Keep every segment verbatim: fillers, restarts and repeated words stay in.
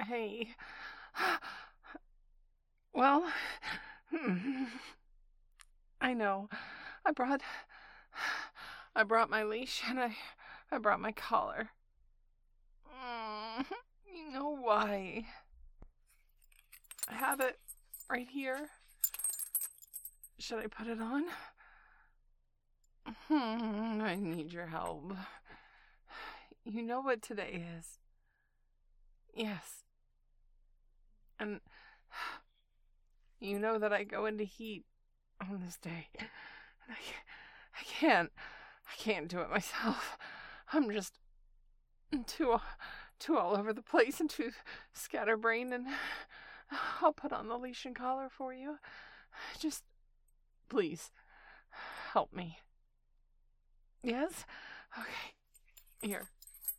Hey. Well, I know. I brought I brought my leash and I I brought my collar. Mm, you know why? I have it right here. Should I put it on? Hmm, I need your help. You know what today is. Yes. And you know that I go into heat on this day. And I, I can't, I can't do it myself. I'm just too, too all over the place and too scatterbrained. And I'll put on the leash and collar for you. Just, please, help me. Yes? Okay. Here.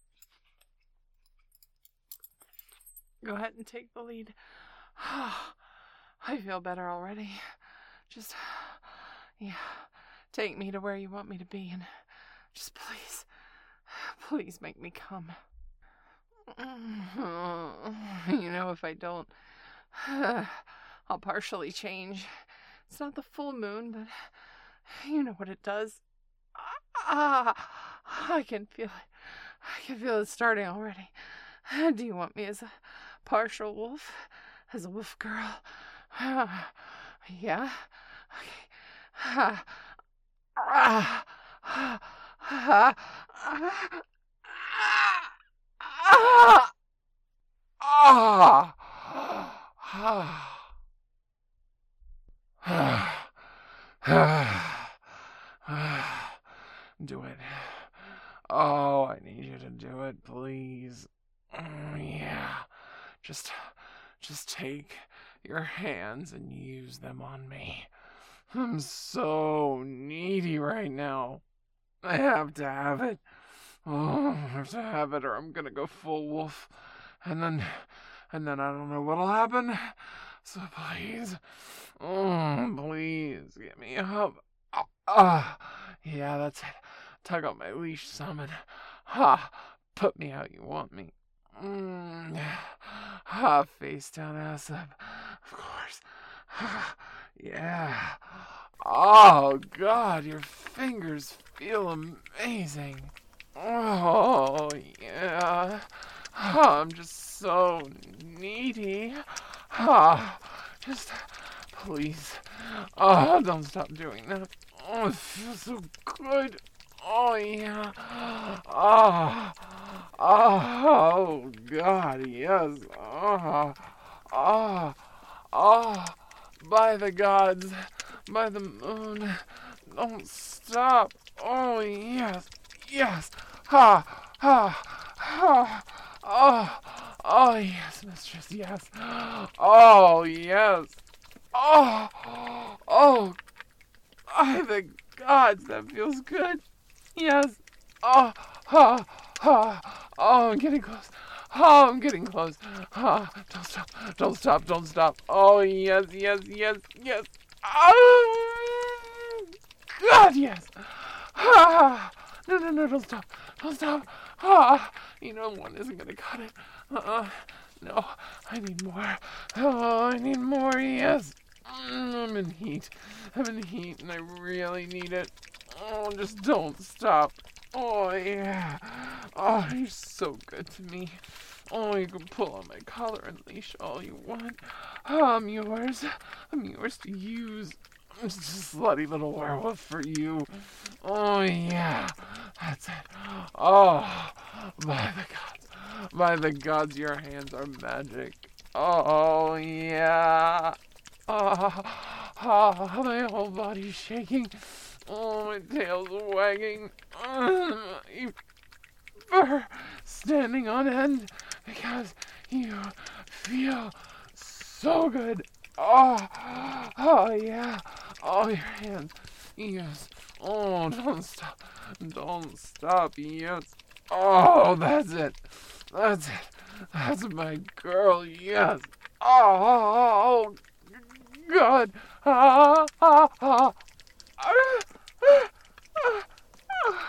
Go ahead and take the lead. I feel better already. Just, yeah, take me to where you want me to be and just please, please make me come. You know, if I don't, I'll partially change. It's not the full moon, but you know what it does. Ah, I can feel it. I can feel it starting already. Do you want me as a partial wolf? As a wolf girl? Yeah? Okay. Ah. Ah. Ah. Ah. Ah. Do it. Oh, I need you to do it, please. Mm, yeah. Just, just take your hands and use them on me. I'm so needy right now. I have to have it. Oh, I have to have it or I'm gonna go full wolf. And then, and then I don't know what'll happen. So please, oh, please get me up. Ah, ah. Yeah, that's it. Tug on my leash some and, ha, put me how you want me. Mm, ah, face down, ass up. Of course. Yeah. Oh, God, your fingers feel amazing. Oh, yeah. Oh, I'm just so needy. Ah, just, please. Oh, don't stop doing that. Oh, it feels so good. Oh, yeah. Oh, oh, God, yes. Oh, oh, oh, by the gods, by the moon, don't stop. Oh, yes, yes. Ha, ha, ha. Oh, oh, yes, mistress, yes. Oh, yes. Oh, oh, by the gods, that feels good. Yes. Oh, ha, ha. Oh, I'm getting close. Oh, I'm getting close. Oh, don't stop. Don't stop. Don't stop. Oh, yes, yes, yes, yes. Oh, God, yes. Ah, no, no, no, don't stop. Don't stop. Ah, you know, one isn't going to cut it. Uh-uh. No, I need more. Oh, I need more, yes. Mm, I'm in heat. I'm in heat, and I really need it. Oh, just don't stop. Oh, yeah. Oh, you're so good to me. Oh, you can pull on my collar and leash all you want. Oh, I'm yours. I'm yours to use. I'm just a slutty little werewolf for you. Oh, yeah. That's it. Oh, by the gods. By the gods, your hands are magic. Oh, yeah. Oh, oh, my whole body's shaking. Oh, my tail's wagging. Uh, my fur standing on end because you feel so good. Oh, oh yeah. Oh, your hands. Yes. Oh, don't stop. Don't stop. Yes. Oh, that's it. That's it. That's my girl. Yes. Oh, God. Ah, ah, ah.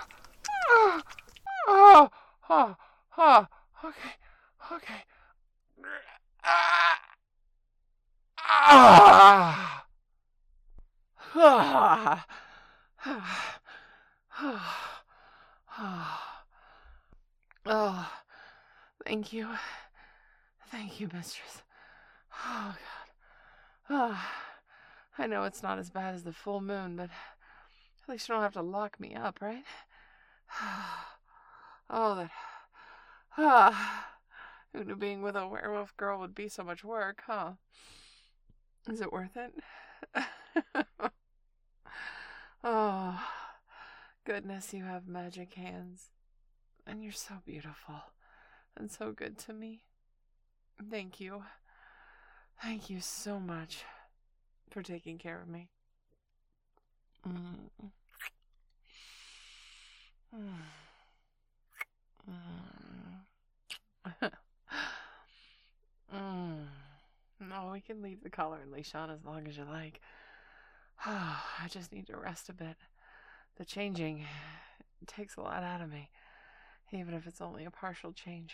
Ah, ah, ah. Okay, okay. Ah! Ah! Ah! Oh, thank you. Thank you, mistress. Oh, God. Oh, I know it's not as bad as the full moon, but at least you don't have to lock me up, right? Oh, that... Ah, who knew being with a werewolf girl would be so much work, huh? Is it worth it? Oh, goodness, you have magic hands. And you're so beautiful and so good to me. Thank you. Thank you so much for taking care of me. Mm. Mm. Mm. mm. No, we can leave the collar and leash on as long as you like. I just need to rest a bit. The changing takes a lot out of me, even if it's only a partial change.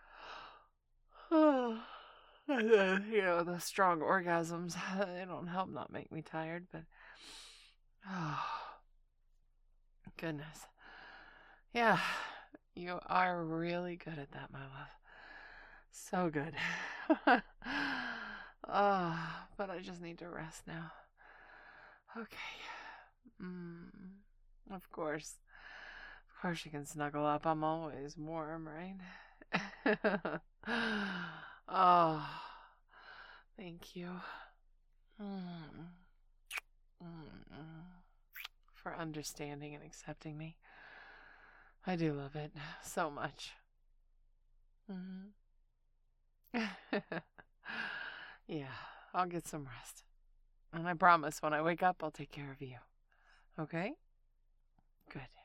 Oh, you know, the strong orgasms, they don't help not make me tired, but oh, goodness. Yeah, you are really good at that, my love. So good. Oh, but I just need to rest now. Okay. Mm, of course. Of course you can snuggle up. I'm always warm, right? Oh, thank you. Mm, mm, for understanding and accepting me. I do love it so much. Mm-hmm. Yeah, I'll get some rest. And I promise when I wake up, I'll take care of you. Okay? Good.